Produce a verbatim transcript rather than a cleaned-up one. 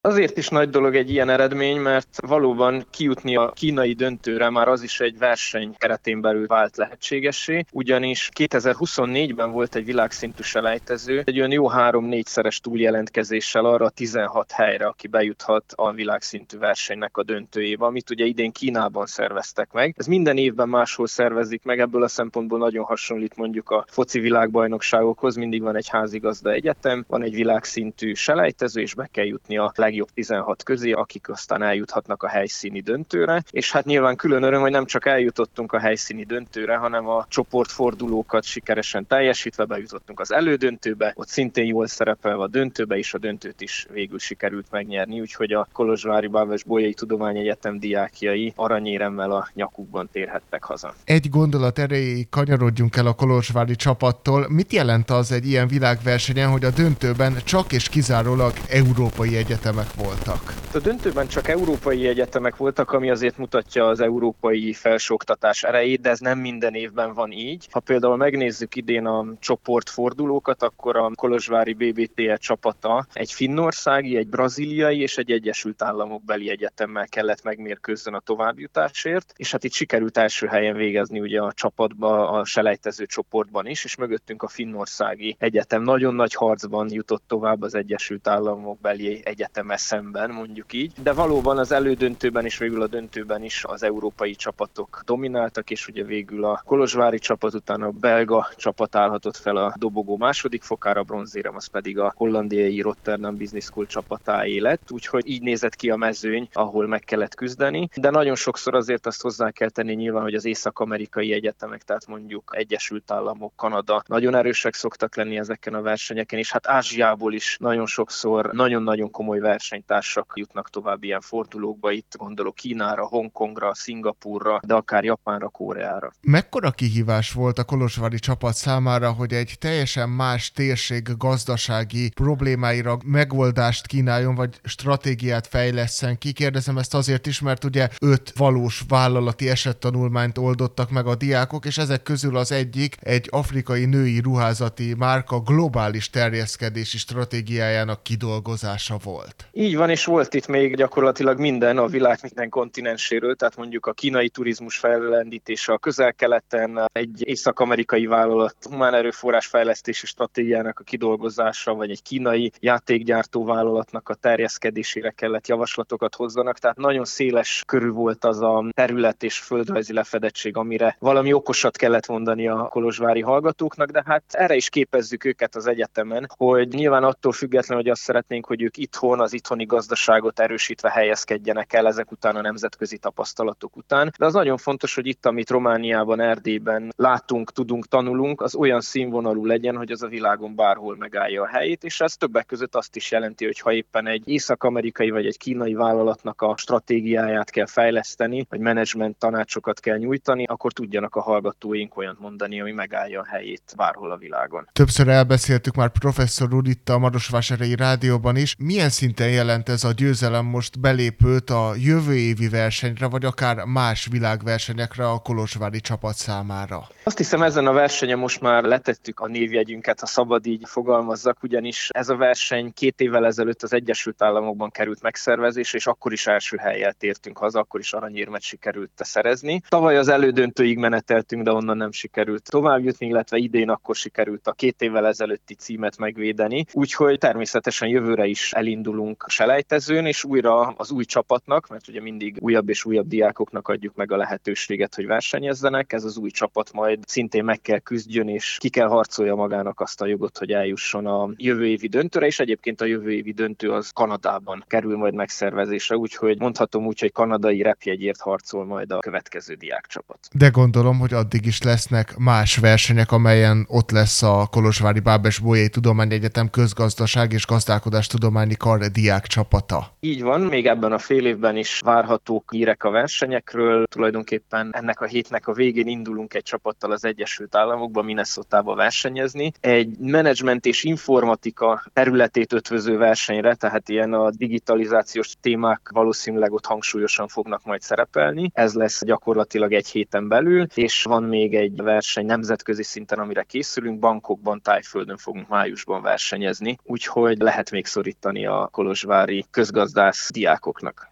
Azért is nagy dolog egy ilyen eredmény, mert valóban kijutni a kínai döntőre már az is egy verseny keretén belül vált lehetségessé, ugyanis kétezer-huszonnégyben volt egy világszintű selejtező, egy olyan jó három-négyszeres túljelentkezéssel arra a tizenhat helyre, aki bejuthat a világszintű versenynek a döntőjébe, amit ugye idén Kínában szerveztek meg. Ez minden évben máshol szervezik meg, ebből a szempontból nagyon hasonlít mondjuk a foci világbajnokságokhoz, mindig van egy házigazda egyetem, van egy világszintű selejtező, és be kell jutni a legjobb tizenhat közé, akik aztán eljuthatnak a helyszíni döntőre, és hát nyilván külön öröm, hogy nem csak eljutottunk a helyszíni döntőre, hanem a csoportfordulókat sikeresen teljesítve bejutottunk az elődöntőbe, ott szintén jól szerepelve a döntőbe, és a döntőt is végül sikerült megnyerni, úgyhogy a Kolozsvári Bábes-Bolyai Tudományegyetem diákjai aranyéremmel a nyakukban térhettek haza. Egy gondolat erejéig kanyarodjunk el a kolozsvári csapattól. Mit jelent az egy ilyen világversenyen, hogy a döntőben csak és kizárólag európai egyetemek voltak? A döntőben csak európai egyetemek voltak, ami azért mutatja az európai felsőoktatás erejét, de ez nem minden évben van így. Ha például megnézzük idén a csoportfordulókat, akkor a kolozsvári bé bé té e csapata egy finnországi, egy brazíliai és egy Egyesült Államok beli egyetemmel kellett megmérkőzzön a továbbjutásért, és hát itt sikerült első helyen végezni ugye a csapatba, a selejtező csoportban is, és mögöttünk a finnországi egyetem nagyon nagy harcban jutott tovább az Egyesült Államok beli egyeteme szemben, mondjuk így. De valóban az elődöntőben és végül a döntőben is az európai csapatok domináltak, és ugye végül a kolozsvári csapat, utána a belga csapat állhatott fel a dobogó második fokára, a bronzérem az pedig a hollandiai Rotterdam Business School csapatáé lett, úgyhogy így nézett ki a mezőny, ahol meg kellett küzdeni. De nagyon sokszor azért azt hozzá kell tenni nyilván, hogy az észak-amerikai egyetemek, tehát mondjuk Egyesült Államok, Kanada nagyon erősek szoktak lenni ezeken a versenyeken, és hát Ázsiából is nagyon sokszor nagyon-nagyon komoly versenytársak jutnak tovább ilyen fordulókba, itt gondolok Kínára, Hongkongra, Szingapúrra, de akár Japánra, Koreára. Mekkora kihívás volt a kolozsvári csapat számára, hogy egy teljesen más térség gazdasági problémáira megoldást kínáljon, vagy stratégiát fejlesszen ki? Kérdezem ezt azért is, mert ugye öt valós vállalati esettanulmányt oldottak meg a diákok, és ezek közül az egyik egy afrikai női ruházati márka globális terjeszkedési stratégiájának kidolgozása volt. Így van, és volt itt még gyakorlatilag minden a világ minden kontinenséről, tehát mondjuk a kínai turizmus fellendítése a Közel-Keleten, egy észak-amerikai vállalat humán erőforrás fejlesztési stratégiának a kidolgozása, vagy egy kínai játékgyártó vállalatnak a terjeszkedésére kellett javaslatokat hozzanak, tehát nagyon széles körű volt az a terület és földrajzi lefedettség, amire valami okosat kellett mondani a kolozsvári hallgatóknak, de hát erre is képezzük őket az egyetemen, hogy nyilván attól függetlenül, hogy azt szeretnénk, hogy ők itthon az itthoni gazdaságot erősítve helyezkedjenek el ezek után a nemzetközi tapasztalatok után. De az nagyon fontos, hogy itt, amit Romániában, Erdélyben látunk, tudunk, tanulunk, az olyan színvonalú legyen, hogy az a világon bárhol megállja a helyét, és ez többek között azt is jelenti, hogy ha éppen egy észak-amerikai vagy egy kínai vállalatnak a stratégiáját kell fejleszteni, vagy menedzsment tanácsokat kell nyújtani, akkor tudjanak a hallgatóink olyant mondani, ami megállja a helyét bárhol a világon. Többször elbeszéltük már professzor úr itt a Marosvásárhelyi Rádióban is. Milyen szinten jelent ez a győzelem most belépőt a jövő évi versenyre, vagy akár más világversenyekre a kolozsvári csapat számára? Azt hiszem, ezen a versenyen most már letettük a névjegyünket, ha szabad így fogalmazzak, ugyanis ez a verseny két évvel ezelőtt az Egyesült Államokban került megszervezésre, és akkor is első hellyel tértünk haza, akkor is aranyérmet sikerült szerezni. Tavaly az elődöntőig meneteltünk, de onnan nem sikerült továbbjutni, illetve idén akkor sikerült a két évvel ezelőtti címet megvédeni, úgyhogy természetesen jövőre is elindulunk selejtezőn, és újra az új csapatnak, mert ugye mindig újabb és újabb diákoknak adjuk meg a lehetőséget, hogy versenyezzenek, ez az új csapat majd szintén meg kell küzdjön, és ki kell harcolja magának azt a jogot, hogy eljusson a jövő évi döntőre, és egyébként a jövő évi döntő az Kanadában kerül majd megszervezésre, úgyhogy mondhatom úgy, hogy kanadai repjegyért harcol majd a következő diákcsapat. De gondolom, hogy addig is lesznek más versenyek, amelyen ott lesz a Kolozsvári Bábes-Bolyai Tudományegyetem Közgazdaság és Gazdálkodástudományi Kar diákcsapata. Így van, még ebben a fél évben is várhatók hírek a versenyekről. Tulajdonképpen ennek a hétnek a végén indulunk egy csapattal az Egyesült Államokba, Minnesotába versenyezni. Egy menedzsment és informatika területét ötvöző versenyre, tehát ilyen a digitalizációs témák valószínűleg ott hangsúlyosan fognak majd szerepelni. Ez lesz gyakorlatilag egy héten belül, és van még egy verseny nemzetközi szinten, amire készülünk. Bangkokban, Tájföldön fogunk májusban versenyezni, úgyhogy lehet még szorítani a Kolozsvári kolozsvári közgazdász diákoknak.